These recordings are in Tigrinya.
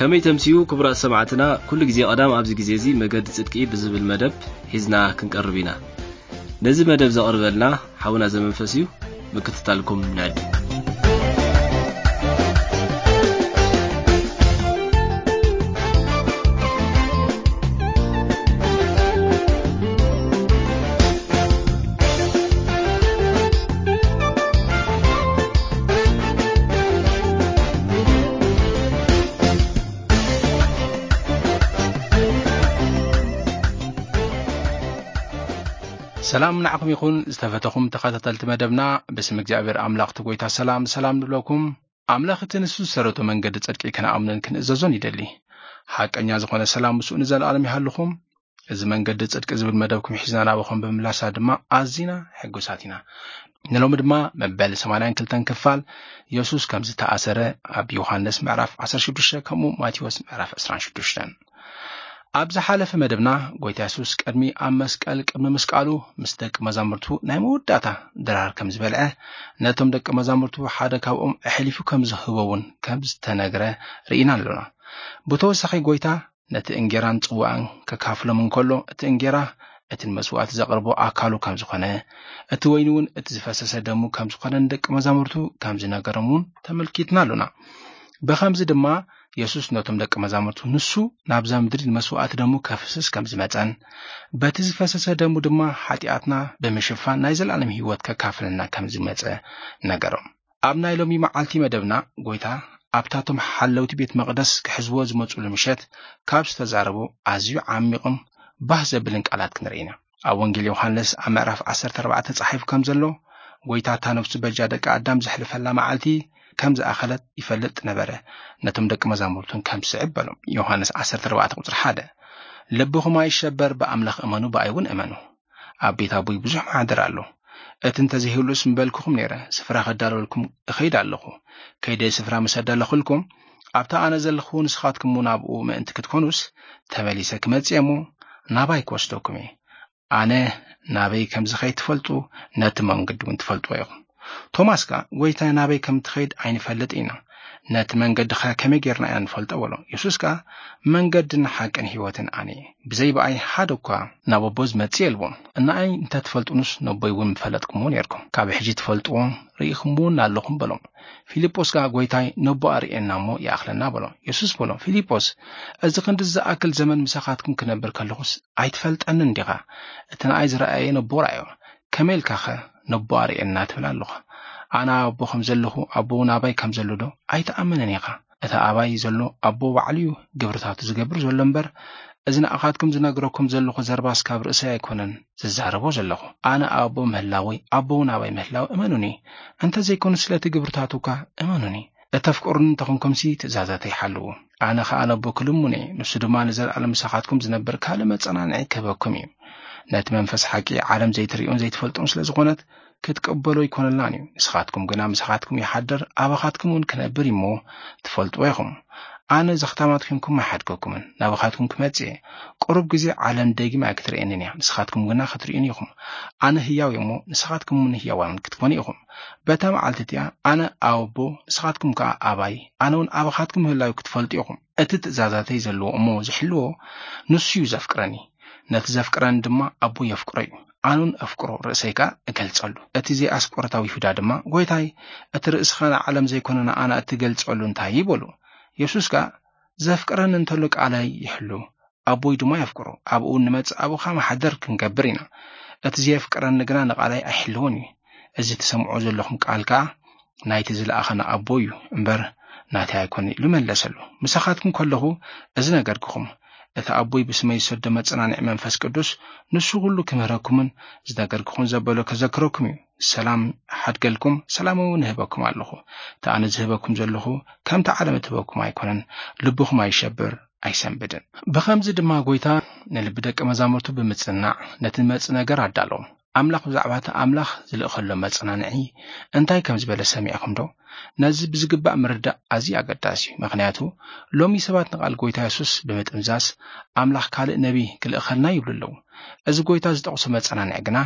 لمي تمسيو كبرى سمعتنا كل جزي قدام أبز جزيزي مجد صدقي بزب المدب حزنا كنقربينا نزي مدب زقرب لنا حاولنا زمن فسيو بكتتالكم نعد سلام نعكم يكون استفتكم تقاتلت مدبنا باسم እግዚአብሔር አምላክ ተጎይታ ሰላም ንብለኩም አምላክ ተንሱ ሰረቶ መንገድ ጽድቅ ከና አምነን ክንእዘዞን ይደሊ ሐቀኛ ዝኾነ ሰላም ሙሱ ንዘላለም ይሃልኩም እዚ መንገድ ጽድቅ ዝብል መደብኩም ሒዝናና በኹም በምላሳ ድማ አዚና ሕጉሳቲና ንሎም ድማ መበል 82 ክፋል ኢየሱስ ከም ዝተኣሰረ ኣብ ዮሐንስ ምዕራፍ 16 ከምኡ ማቴዎስ ምዕራፍ 26 أبز حالف مدبنا قويت يسوس قدمي أم مسقال قبل مسقالو مستق مزامرتو نايمود داتا درار كمز بلعه نتم دق مزامرتو حدا كاوم احليفو كمز هوون كمز تنغره رينا لنا بتوسخي قويتا نت انجيران صوان ككافلو من كله ات انجيرا ات المسوات زقربو اكالو كمز خنه ات وينون ات زفسس دمو كمز خنن دق مزامرتو كمز نغرمون تملكيتنا لنا بخمز دما ኢየሱስ ነቶም ደቀ መዛሙርቱ ንሱ ናብዛ ምድሪ መስዋዕት ደሙ ከፍስስ ከም ዝመጸን በቲ ዝፈሰሰ ደሙ ድማ ኃጢአትና በመሸፋን ናይ ዘላለም ህይወት ከካፍልና ከም ዝመጸ ነገሮም ኣብ ናይ ሎሚ መዓልቲ መደብና ጎይታ ኣብታቶም ሓለውቲ ቤት መቅደስ ክሕዝቦ ዝመጹሉ ምሸት ካብ ዝተዛረቡ ኣዝዩ ዓሚቕም ባህ ዘብልን ቃላት ክንርኢና ኣብ ወንጌል ዮሐንስ ኣብ ምዕራፍ 14 ተጻሒፉ ከም ዘሎ ጎይታ ታነፍሱ በጃ ደቀ ኣዳም ዘሕልፈላ መዓልቲ كم زأخلت يفلت نبره نتم دك مزامرتون كم سعبلهم يوحنس 14 قطر 1 لبهم يشبر بأملخ أمانو بأيون أمانو أبيت أبوي بزح معدر له أتنتزهوا الاسم بالكم نيره سفرة خداروا لكم خيد علىكم كيد سفرة مسدر لكم أبتا أنا زلخون سخاتكم منابقو ما أنت كتكونوس تمليسك متسيمو نابايك وستوكمي أنا نابي كم زخيت تفلتو نتمن قدون تفلتو يخم توماس كا ويتا نابي كم تخيد عين فلتينا نت منقد خا كم يجرنا أن فلت أولا يسوس كا منقد نحق أن هوتن أني بزي بأي حدوكا نابوز متسيلون أن أي أنت تفلتونس نبيون فلتكمون يركم كابحجي تفلتون ريخمون نالهم بلوم فيليبوس كا ويتاي نباري إنامو يأخلنا بلوم يسوس بلوم فيليبوس أزقند الزأكل زمن مساقاتكم كنبر كاللغس عيد فلت أنن ديغا اتنا عايز رأيين بورايو كميل كاخا نباري إنات فلا اللغة أنا أبو خمزله أبو نابي خمزله أيت أمنني قا أتا أباي زلو أبو وعليو جبرتات زجبر زلمبر إذن أخذكم زنقركم زلو زرباس كبر سيكونن ززاربو زلو أنا أبو مهلاوي أبو نابي مهلاوي أمنوني أنت زي كون سلة جبرتاتك أمنوني أتفكرن تكونكم سيت زازاتي حلو أنا خا أبو كلموني نسدمان زل على مساحاتكم زنبر كلمة أنا نعكبكمي نت منفس حكي عالم زي تريون زي تفلتون سلازغونت كتقبلوا يكون اللاني مسخاتكم قنا مسخاتكم يحدر أبخاتكم كنبري مو تفلتوا يخم أنا زختاماتكم ما حدكم نبخاتكم كمتي قرب جزء عالم داقي ما أكثر إنني مسخاتكم قنا خطرين يخم أنا هياو يمو مسخاتكم من هياوان كتكون يخم بتام عالتتيا أنا أوبو مسخاتكم كأباي أنا أبخاتكم هلا يكتفلت يخم أتت زازاتي زلو أمو زحلو نسيو زفكراني نتزفكران دما أبو يفكري أنون أفكرو رأسيكا أقلتسألو أتزي أسكورتاوي فدا دما قويتاي أترأس خانا عالم زي كوننا أنا أتقلتسألو انتاي بولو يسوسكا زفكران انتولك علي يحلو أبوي دما يفكرو أبو نمتس أبو خام حدر كنقبرينا أتزي يفكران نقنا نقالي أحلوني أزي تسمعو زلوخم قالكا نايت زل أخنا أبوي امبر ناتي يكوني لمن لسلو مساخاتكم كله أزنا قرقكم أتا أبوي بسمي يسود متصنع منفس قدوس نسو كله كمهركمن زداقركم زبالو كذكركم سلام حد قلكم سلامو نهبكم اللهو تا أنا زهبكم زلهو كم تعلم تبكم أيكونن لبكم أيشبر أيسان بدن بخمز دما قويتا نلبدك مزامرتو بمتصنع نتنمتصنع قرار دالو أملاخ زعبات أملاخ زلأخلو متصنعنعي انتاي كم زبالة سامعكم دو نزب زقباء مرداء أزي أقداسي مغنياتو لومي سبات نقال قويتا يسوس بمتمزاس أملاخ كالق نبي كالأخلنا يبللو أزي قويتا زدقصو متصنعنعقنا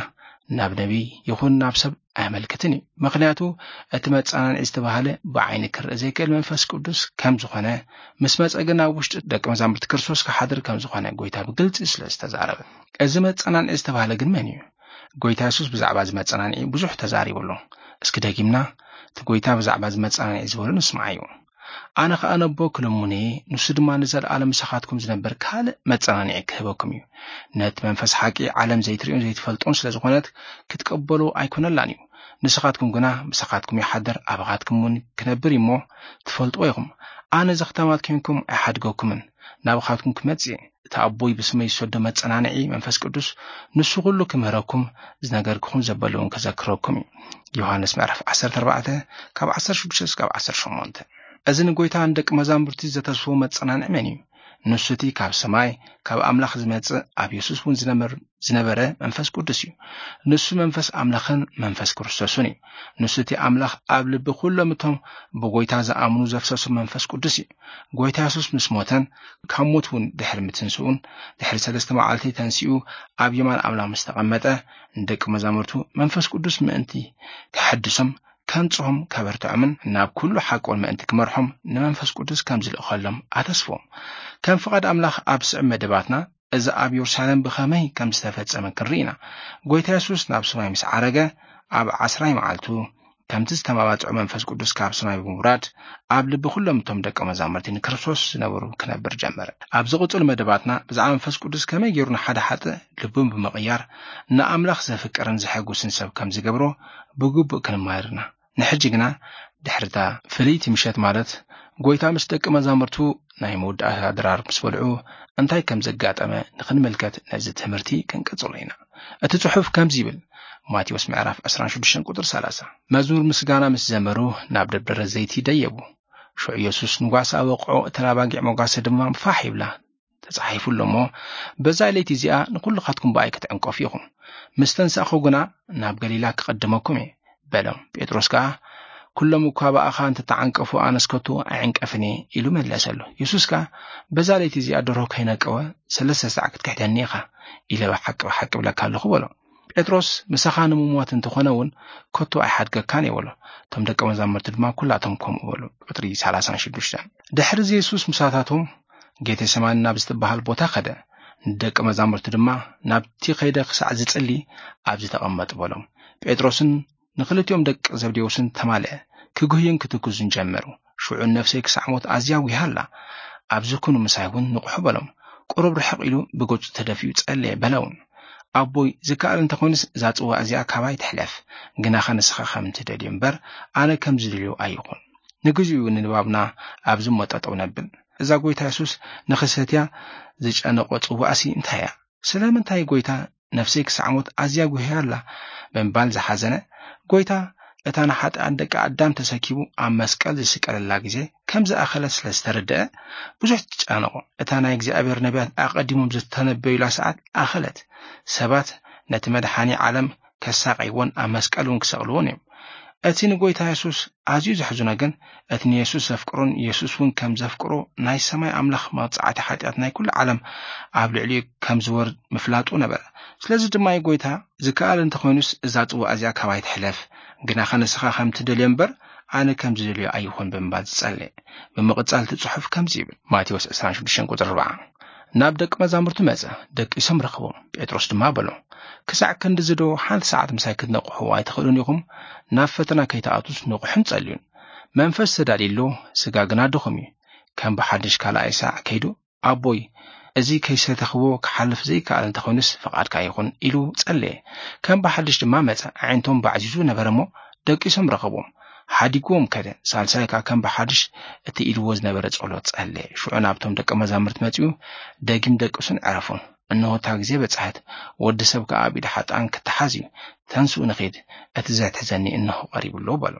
ናብ ነቢ ይኹን ናብ ሰብ ኣያመልክትን እዩ ምክንያቱ እቲ መጸናንዒ ዝተባሃለ ብዓይኒ ክርአ ዘይክእል መንፈስ ቅዱስ ከም ዝኾነ ምስ መጸግን ኣብ ውሽጢ ደቂ መዛሙርቲ ክርስቶስ ክሓድር ከም ዝኾነ ጎይታ ብግልፂ ስለ ዝተዛረበ እዚ መጸናንዒ ዝተባሃለ ግን መን እዩ? ጎይታ የሱስ ብዛዕባ እዚ መጸናንዒ ብዙሕ ተዛሪበሎ። እስኪ ደጊምና እቲ ጎይታ ብዛዕባ እዚ መጸናንዒ ዝበሎ ንስማዕ እዩ። ኣነ ከዓ ነቦ ክልሙኔ ንሱ ድማ ንዘለኣለም ምሳኻትኩም ዝነበር ካልእ መጸናንዒ ክህበኩም እዩ። ነቲ መንፈስ ሓቂ ዓለም ዘይትሪኦን ዘይትፈልጦን ስለ ዝኾነት ክትቀበሉ ኣይኮነላን እዩ። ንስኻትኩም ግና ምሳኻትኩም ይሓድር ኣባኻትኩም እውን ክነብር እሞ ትፈልጥዎ ኢኹም። ኣነ ዘኽተማት ኮንኩም ኣይሓድገኩምን ናብኻትኩም ክመጽእ እቲ ኣቦይ ብስመይ ዝሰዶ መጸናንዒ መንፈስ ቅዱስ ንሱ ኩሉ ክምህረኩም ዝነገርክኹም ዘበለውን ከዘክረኩም እዩ። ዮሐንስ ምዕራፍ 14 ካብ 16 እስካብ 18 እዚ ንጎይታ ንደቂ መዛሙርቲ ዘተስፎ መጸናንዒ መን እዩ? ንሱ እቲ ካብ ሰማይ ካብ ኣምላኽ ዝመጽእ ኣብ የሱስ እውን ዝነበረ መንፈስ ቅዱስ እዩ። ንሱ መንፈስ ኣምላኽን መንፈስ ክርስቶስን እዩ። ንሱ እቲ ኣምላኽ ኣብ ልቢ ኩሎም እቶም ብጎይታ ዝኣምኑ ዘፍሰሱ መንፈስ ቅዱስ እዩ። ጎይታ የሱስ ምስ ሞተን ካብ ሞት እውን ድሕሪ ምትንስኡን ድሕሪ 3 መዓልቲ ተንሲኡ ኣብ የማን ኣምላኽ ምስ ተቐመጠ ንደቂ መዛሙርቱ መንፈስ ቅዱስ ምእንቲ ክሐድሶም ከንጽሖም ከበርትዖምን ናብ ኩሉ ሓቆን ምእንቲ ክመርሖም ንመንፈስ ቅዱስ ከም ዝልእኸሎም ኣተስፎም ከም ፍቓድ ኣምላኽ ኣብ ስዕብ መደባትና እዚ ኣብ ኢየሩሳሌም ብኸመይ ከም ዝተፈጸመ ክንርኢና። ጎይታ የሱስ ናብ ሰማይ ምስ ዓረገ ኣብ 10 መዓልቱ ከምቲ ዝተማባጽዑ መንፈስ ቅዱስ ካብ ሰማይ ብምውራድ ኣብ ልቢ ኩሎም እቶም ደቂ መዛሙርቲ ንክርስቶስ ዝነበሩ ክነብር ጀመረ። ኣብ ዝቕጽሉ መደባትና ብዛዕባ መንፈስ ቅዱስ ከመይ ጌሩ ንሓደ ሓጥእ ልቡን ብምቕያር ንኣምላኽ ዘፍቅርን ዘሐጉስን ሰብ ከም ዝገብሮ ብግቡእ ክንማርና። ንሕጂ ግና ድሕርታ ፍልይቲ ምሸት ማለት ጎይታ ምስ ደቂ መዛሙርቱ ናይ መወዳእታ ድራር ምስ በልዑ እንታይ ከም ዘጋጠመ ንኽንምልከት ነዚ ትምህርቲ ክንቀጽሎ ኢና። እቲ ጽሑፍ ከምዚ ይብል። ማቴዎስ ምዕራፍ 16 ቁጥር 30 መዝሙር ምስጋና ምስ ዘመሩ ናብ ደብረ ዘይቲ ደየቡ። ሽዑ ኢየሱስ ንጓሳ ወቕዖ እተን ኣባጊዕ መጓሰ ድማ ፋሕ ይብላ ተጻሒፉሎ እሞ በዛ ለይቲ እዚኣ ንኩልኻትኩም በኣይ ክትዕንቀፉ ኢኹም። ምስ ተንሳእኹ ግና ናብ ገሊላ ክቐድመኩም እየ በሎም። ጴጥሮስ ከዓ ኩሎም እኳ በኣኻ እንተተዓንቀፉ ኣነስከቱ ኣይዕንቀፍኒ ኢሉ መለሰሉ። ኢየሱስ ከዓ በዛ ለይቲ እዚኣ ደርሆ ከይነቀወ 3 ሰዓት ክትክሕደኒ ኢኻ ኢለ ብሓቂ ብለካ ኣለኹ በሎ። ጴጥሮስ ምሳኻ ንምሞት እንተኾነ እውን ከቶ ኣይሓድገካን ይበሎ። እቶም ደቂ መዛሙርቲ ድማ ኩላቶም ከምኡ በሉ። ቁጥሪ 36 ድሕሪ ኢየሱስ ምሳታቶም ጌቴሰማኒ ናብ ዝተባሃል ቦታ ኸደ። ንደቂ መዛሙርቲ ድማ ናብቲ ኸይደ ክሳዕ ዝጽሊ ኣብዚ ተቐመጥ በሎም። ጴጥሮስን ንኽልቲኦም ደቂ ዘብዴዎስን ተማልአ ክጉህይን ክትኩዙን ጀመሩ። ሽዑን ነፍሰይ ክሳዕ ሞት ኣዝያ ዊሃላ ኣብዚ ኩኑ ምሳይ እውን ንቑሑ በሎም። ቁሩብ ርሕቕ ኢሉ ብገጹ ተደፊኡ ጸለየ በለውን። ኣቦይ ዝከኣል እንተኾይንስ እዛ ጽዋ እዚኣ ካባይ ትሕለፍ፣ ግናኸ ንስኻ ከም እትደልዮ እምበር ኣነ ከም ዝደልዮ ኣይኹን። ንግዚኡ ንንባብና ኣብዚ መጠጠው ነብል። እዛ ጎይታ የሱስ ንኽሰትያ ዝጨነቆ ጽዋእሲ እንታይ እያ? ስለምንታይ ጎይታ ነፍሰይ ክሳዕ ሞት ኣዝያ ዊሃላ ብምባል ዝሓዘነ ጎይታ እታ ንሓጥኣን ደቂ ኣዳም ተሰኪቡ ኣብ መስቀል ዝስቀለላ ግዜ ከም ዝኣኸለ ስለ ዝተረድአ ብዙሕ ትጨነቆ። እታ ናይ እግዚኣብሔር ነቢያት ኣቐዲሞም ዝተነበዩላ ሰዓት ኣኸለት። ሰባት ነቲ መድሓኒ ዓለም ከሳቀይዎን ኣብ መስቀል እውን ክሰቕልዎን እዮም። እቲ ንጎይታ የሱስ ኣዝዩ ዘሕዝኖ ግን እቲ ንየሱስ ዘፍቅሮን ኢየሱስ እውን ከም ዘፍቅሮ ናይ ሰማይ ኣምላኽ መቕጻዕቲ ሓጢኣት ናይ ኩሉ ዓለም ኣብ ልዕሊኡ ከም ዝወርድ ምፍላጡ ነበረ። ስለዚ ድማ ጎይታ ዝከኣል እንተኾይኑስ እዛ ጽዋእ እዚኣ ካባይ ትሕለፍ፣ ግናኸ ንስኻ ከም እትደልዮ እምበር ኣነ ከም ዝደልዮ ኣይኹን ብምባል ዝጸለየ። ብምቕጻል ጽሑፍ ከምዚ ይብል። ማቴዎስ 26 ቁጥር 40 ናብ ደቂ መዛሙርቱ መጸ፣ ደቂሶም ረኽቦም። ጴጥሮስ ድማ በሎ ክሳዕ ክንዲ ዝዶ ሓንቲ ሰዓት ምሳይ ክትነቕሑ ኣይትኽእሉን ኢኹም? ናብ ፈተና ከይተኣቱስ ንቑሕን ጸልዩን። መንፈስ ተዳልዩሎ ስጋ ግና ድኹም እዩ። ከም ብሓድሽ ካልኣይ ሰዓት ከይዱ ኣቦይ እዚ ከይሰተኽቦ ክሓልፍ ዘይከኣል እንተኾይኑስ ፈቓድካ ይኹን ኢሉ ጸለየ። ከም ብሓድሽ ድማ መጸ፣ ዓይነቶም ባዕዚዙ ነበረ እሞ ደቂሶም ረኸቦም ሓዲግዎም ከደ። ሳልሳይ ከዓ ከም ብሓድሽ እቲ ኢልዎ ዝነበረ ጸሎት ጸለየ። ሽዑ ናብቶም ደቂ መዛሙርት መጺኡ ደጊም ደቂሱን ዕረፉን። እነሆ እታ ግዜ በጻሕት፣ ወዲ ሰብ ከዓ ኣብ ኢድ ሓጥኣን ክትሓዝ እዩ። ተንስኡ ንኺድ፣ እቲ ዘሕዝነኒ እነሆ ቀሪቡሎ በሎ።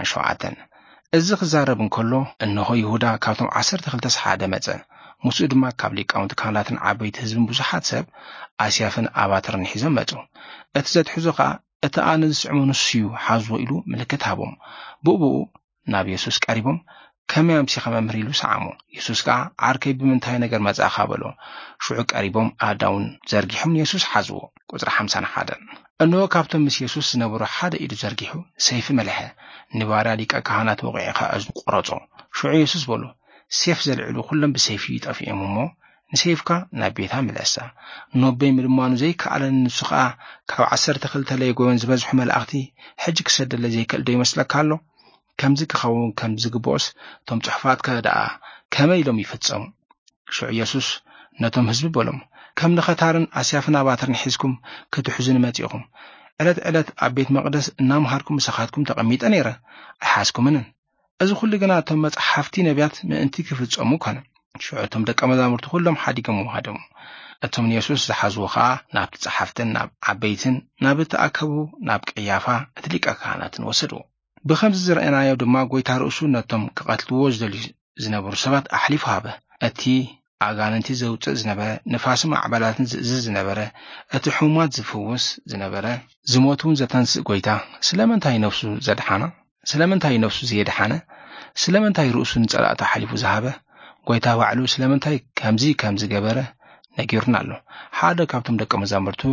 47 እዚ ክዛረብ እንከሎ እነሆ ይሁዳ ካብቶም 12 ሓደ መጸ። ምስኡ ድማ ካብ ሊቃውንቲ ካህናትን ዓበይቲ ህዝብን ብዙሓት ሰብ ኣስያፍን ኣባትርን ሒዞም መጹ። እቲ ዘትሕዞ ከዓ እቲ ኣነ ዝስዕሞ ንሱ እዩ ሓዝዎ ኢሉ ምልክት ሃቦም። ብኡኡ ናብ ኢየሱስ ቀሪቦም كم يمسي ممريلو سعمو يسوس كا عركي بمنتهي نجر مزاخا بلو شعو قريبهم آداون زرقيحهم يسوس حزو قدر 51 انو كابتن مس يسوس نبرو حدا ايدو زرقيحو سيف ملحه نبارا ليك كهانات وقعيخا ازو قرصو شعو يسوس بلو سيف زلعلو كلهم بسيفي يطفي اممو نسيفكا نابيتها ملسا نوبي ملمانو زي كعلن نسخا كاو 12 ليغون زبزح ملأختي حجك سدل زي كالدو يمسلك هالو كمزي كخون كمزي قبوس توم تحفات كدا كما يلوم يفتصم شو يسوس نتوم حزب بولم كم نختارن اسيافنا باترن حزكم كتحزن ماتيكم علت ابيت مقدس نامهاركم مسخاتكم تقميط نيره احاسكمن از كل جنا توم مصحفتي نبيات من انتي كفصمو كان شو توم دقه مزامرت كلهم حديقم وهادم اتوم يسوس زحازوخا ناب تصحفتن ناب عبيتن ناب تاكبو ناب قيافا اتليقا كهاناتن وسدو بخمس زرعنا ድማ ጎይታ ርእሱ ነቶም ከቀትልዎ ዝነበሩ ሰባት ኣሕሊፉ ሃበ እቲ ኣጋንንቲ ዘውፅእ ዝነበረ ንፋስ ማዕበላትን ዝእዝዝ ዝነበረ እቲ ሕሙማት ዝፍውስ ዝነበረ ዝሞቱን ዘተንስእ ጎይታ ስለምንታይ ነፍሱ ዘድሓና ስለምንታይ ነፍሱ ዘየድሓነ ስለምንታይ ርእሱ ንጸላእታ ኣሕሊፉ ዝሃበ ጎይታ ባዕሉ ስለምንታይ ከምዚ ገበረ ነጊርና ኣሎ ሓደ ካብቶም ደቀ መዛሙርቱ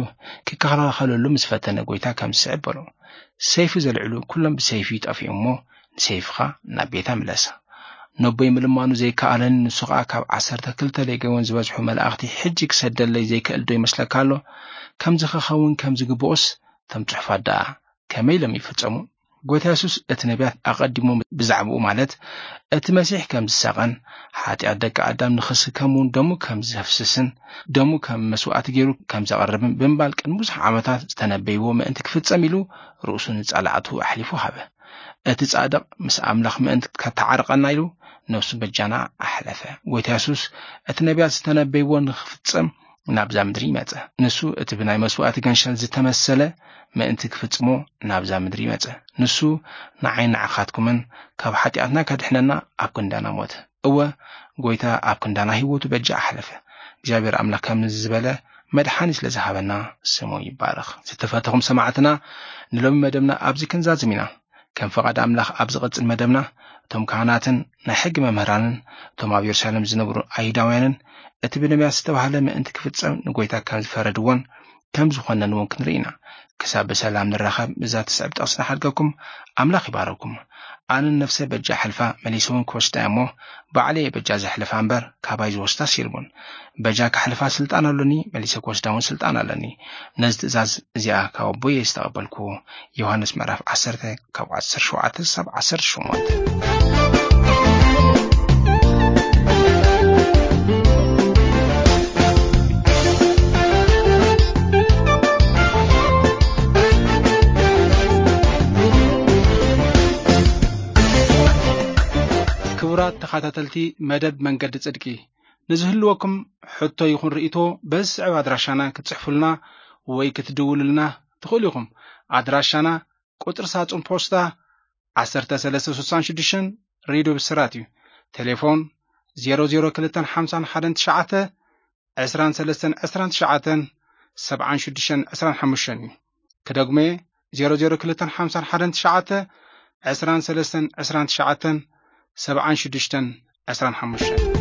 ክከላኸለሉ ምስ ፈተነ ጎይታ ከም ዝስዕበሎ ሰይፍ ዘልዕሉ ኩሎም ብሰይፍ ይጠፊኡሞ ሰይፍኻ ናብ ቤታ መለሳ ነቦይ ምልማኑ ዘይከኣለን ንሱኻ ካብ 12 ለይገውን ዝበዝሑ መላእኽቲ ሕጂ ክሰደለይ ዘይክእል ዶ ይመስለካሎ ከምዚ ክኸውን ከምዚ ግብኦስ ተምጽሕፋዳ ከመይ ለም ይፈጸሙ ጎይታ ኢየሱስ እቲ ነቢያት ኣቀዲሞ ብዛዕባኡ ማለት እቲ መሲሕ ከም ዝሰቀን ሓጢአት ደቂ ኣዳም ንኽስከሙን ደሙ ከም ዝፍስስን ደሙ ከም መስዋዕት ገይሩ ከም ዘቀርብን ብምባል ቅድሚ ብዙሕ ዓመታት ዝተነበይዎ ምእንቲ ክፍጸም ኢሉ ርእሱን ጸላዕቱ ኣሕሊፉ ሃበ እቲ ጻድቕ ምስ ኣምላኽ ምእንቲ ከተዓርቀና ኢሉ ነፍሱ በጃና ኣሕለፈ ጎይታ ኢየሱስ እቲ ነቢያት ዝተነበይዎ ንኽፍጸም ናብዛ ምድሪ መጸ ንሱ እቲ ብናይ መስዋዕት ገንሸል ዝተመሰለ ምእንቲ ክፍጽሞ ናብዛ ምድሪ መጸ ንሱ ንዓይን ዓኻትኩምን ካብ ሓጢአትና ከድሕነና ኣብ ክንዳና ሞተ እወ ጎይታ ኣብ ክንዳና ህይወቱ በጃ ኣሕለፈ እግዚአብሔር ኣምላክ ከም ዝበለ መድሓኒ ስለ ዝሃበና ስሙ ይባረኽ ዝተፈተኹም ሰማዕትና ንሎሚ መደብና ኣብዚ ክንዛዝም ኢና ከም ፈቃድ ኣምላኽ ኣብ ዝቕጽል መደብና እቶም ካህናትን ናይ ሕጊ መምህራንን እቶም ኣብ ኢየሩሳሌም ዝነብሩ ኣይሁዳውያንን እቲ ብነቢያት ዝተባህለ ምእንቲ ክፍጸም ንጎይታ ከም ዝፈረድዎን ከም ዝኾነን እውን ክንርኢና ክሳብ በሰላም ንራኸብ ብዛ ትስዕብ ጠቕስና ሓድገኩም ኣምላኽ ይባረኩም ኣነ ነፍሰ በጃ ሕልፋ መሊሰውን ክወስዳ እሞ ባዕለየ በጃ ዘሕልፋ እምበር ካባይ ዝወስዳ ሲልቡን በጃ ክሕልፋ ስልጣን ኣለኒ መሊሰ ክወስዳውን ስልጣን ኣለኒ ነዚ ትእዛዝ እዚኣ ካብ ኣቦየ ዝተቐበልኩ ዮሐንስ ምዕራፍ 10 ካብ 17 ክሳብ 18 ክቡራት ተኸታተልቲ መደብ መንገዲ ጽድቂ ንዝህልወኩም ሕቶ ይኹን ርእቶ በዝስዕብ ኣድራሻና ክትጽሕፉልና ወይ ክትድውሉልና ትኽእሉ ኢኹም ኣድራሻና ቁጥር ሳጥን ፖስታ 1366 ሬድዮ ብስራት እዩ ቴሌፎን 002519 2329 7625 እዩ ከደግሜ 002519 2329 7625